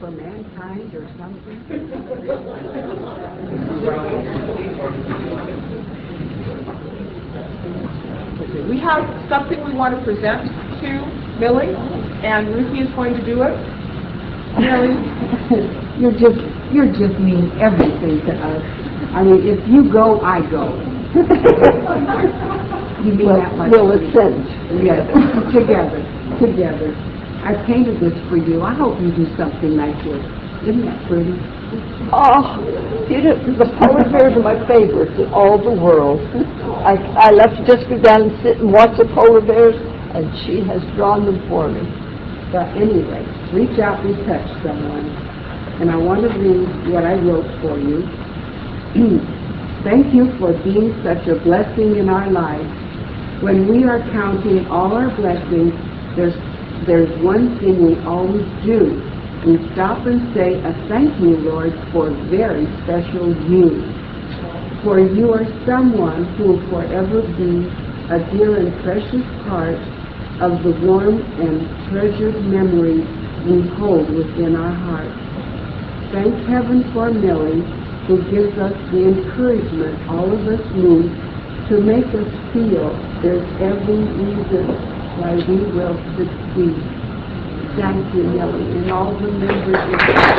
for mankind or something? We have something we want to present to Millie, and Ruthie is going to do it. Millie, you just mean everything to us. I mean, if you go, I go. You mean that much? Well, it's sense. Yes, together. I painted this for you. I hope you do something nice with it. Isn't that pretty? Oh, the polar bears are my favorites in all the world. I love to just go down and sit and watch the polar bears, and she has drawn them for me. But anyway, reach out and touch someone. And I want to read what I wrote for you. Thank you for being such a blessing in our lives. When we are counting all our blessings, there's one thing we always do. We stop and say a thank you, Lord, for very special you. For you are someone who will forever be a dear and precious part of the warm and treasured memories we hold within our hearts. Thank heaven for Millie, who gives us the encouragement all of us need to make us feel there's every reason why we will succeed. Thank you, Millie, and all the members of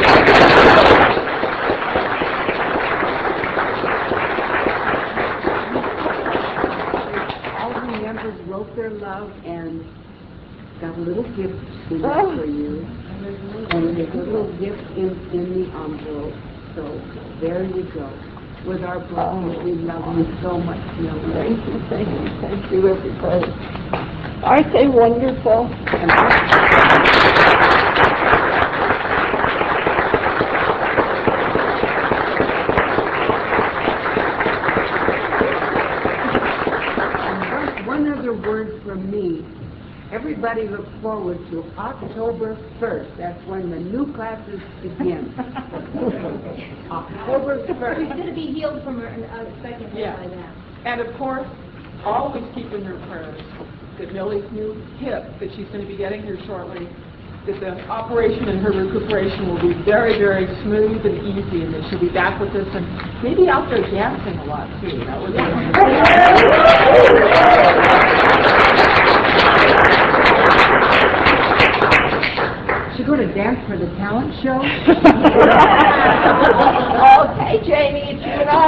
wrote their love and got a little gift for you. And there's a little gift in the envelope. So there you go. With our blessings, we love you so much, Millie. Thank you, everybody. Aren't they wonderful? One other word from me. Everybody look forward to October 1st. That's when the new classes begin. October 1st. She's going to be healed from her second hip by that. and of course, always keep in your prayers that Millie's new hip that she's going to be getting here shortly, that the operation and her recuperation will be very, very smooth and easy, and that she'll be back with us and maybe out there dancing a lot too. That would be wonderful. She's going to dance for the talent show? Okay, Jamie, it's you and I.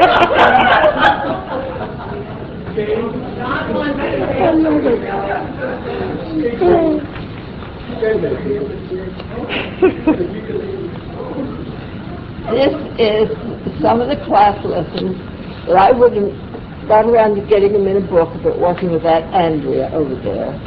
This is some of the class lessons that I wouldn't have got around to getting them in a book if it wasn't with that Andrea over there.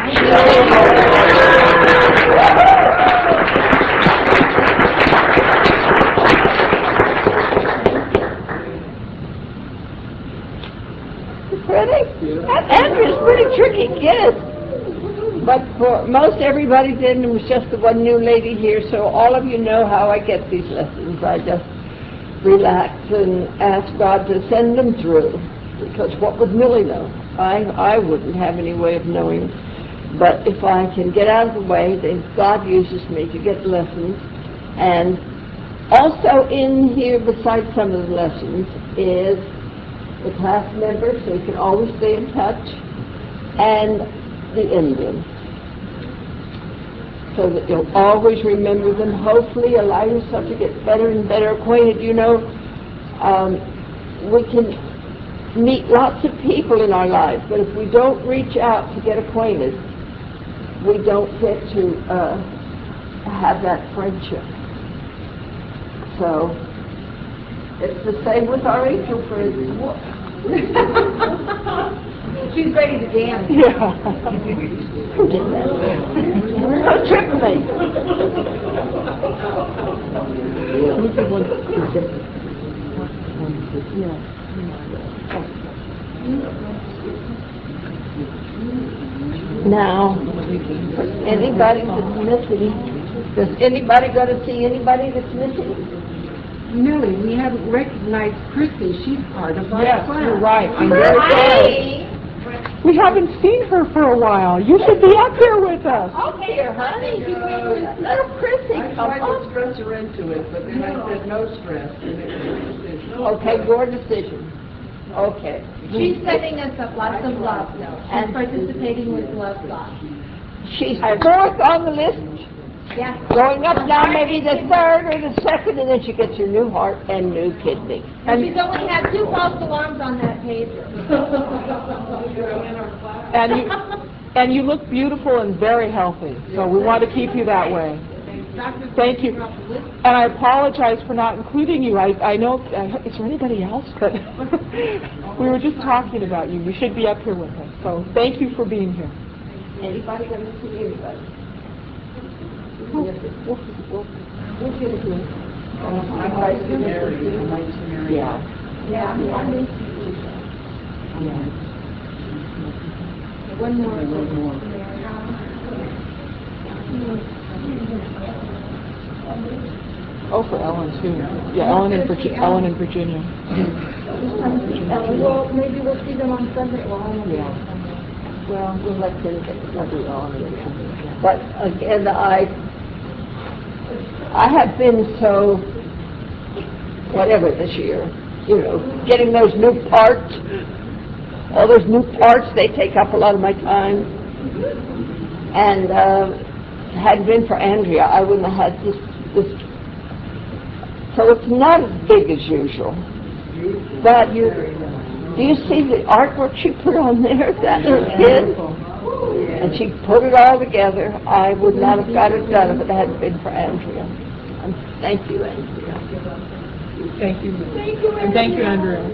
Pretty? That Andrea's pretty tricky kid. But for most everybody didn't. It was just the one new lady here, so all of you know how I get these lessons. I just relax and ask God to send them through. Because what would Millie know? I wouldn't have any way of knowing. But if I can get out of the way, then God uses me to get lessons. And also in here, besides some of the lessons, is the class members, so you can always stay in touch, and the Indian, so that you'll always remember them. Hopefully allow yourself to get better and better acquainted. You know, we can meet lots of people in our lives, but if we don't reach out to get acquainted, we don't get to have that friendship. So it's the same with our angel friends. She's ready to dance. Yeah. Don't trip me. Now, anybody that's missing, does anybody go to see anybody that's missing? Millie, we haven't recognized Chrissy. She's part of our class. You're right. I'm Hi. We haven't seen her for a while. You should be up here with us. Oh, dear, honey. Little Chrissy, I come tried to on. stress her into it, but then I said no stress, and it was her decision. Okay, your decision. Okay. She's sending us up lots of love, though. She's participating with Love God. She's fourth on the list, Yes. going up now maybe the third or the second, and then she gets her new heart and new kidney. And she's only had 2 false alarms on that pager. And you look beautiful and very healthy, so we want to keep you that way. Thank you. And I apologize for not including you. I know, is there anybody else? But we were just talking about you. You should be up here with us. So thank you for being here. Anybody gonna see anybody? We'll get it here. Yeah. Yeah. One more. Oh, for Ellen too. Yeah, Ellen in Virginia. Well, maybe we'll see them on Sunday. Yeah. Well, we'll let them get somebody on it. But again, I have been so, whatever this year, you know, getting those new parts, all those new parts, they take up a lot of my time. And had it been for Andrea, I wouldn't have had this. So it's not as big as usual. But do you see the artwork she put on there, that little kid? And she put it all together. I would not have got it done if it hadn't been for Andrea. And thank you, Andrea. Thank you. And thank you, Andrea.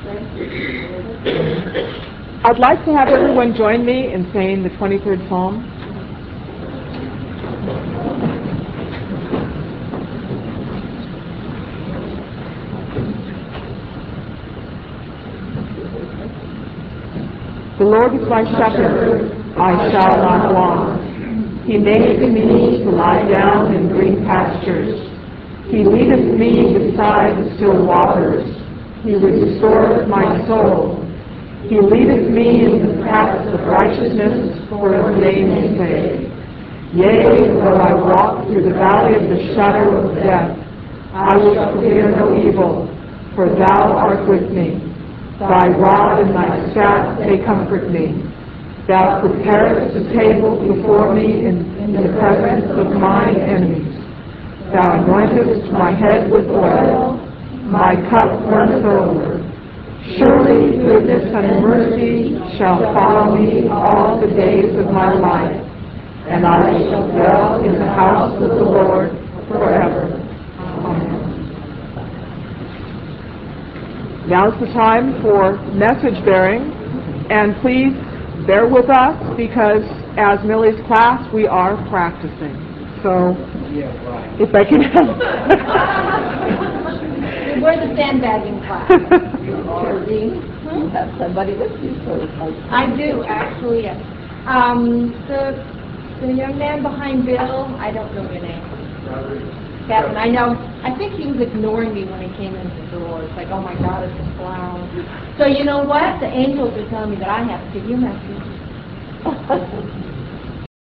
I'd like to have everyone join me in saying the 23rd Psalm. The Lord is my shepherd, I shall not want. He maketh me to lie down in green pastures. He leadeth me beside the still waters. He restoreth my soul. He leadeth me in the paths of righteousness for his name's sake. Yea, though I walk through the valley of the shadow of death, I will fear no evil, for thou art with me. Thy rod and thy staff, they comfort me. Thou preparest a table before me in the presence of mine enemies. Thou anointest my head with oil, my cup runneth over. Surely goodness and mercy shall follow me all the days of my life, and I shall dwell in the house of the Lord forever. Amen. Now's the time for message bearing, and please bear with us because as Millie's class, we are practicing. So, if I can help. We're the sandbagging class. Geraldine, you have somebody with you, so I do, actually, yes. The young man behind Bill, I don't know your name. Kevin, I know. I think he was ignoring me when he came in the door. It's like, oh my God, it's a clown. So you know what? The angels are telling me that I have to give you a message.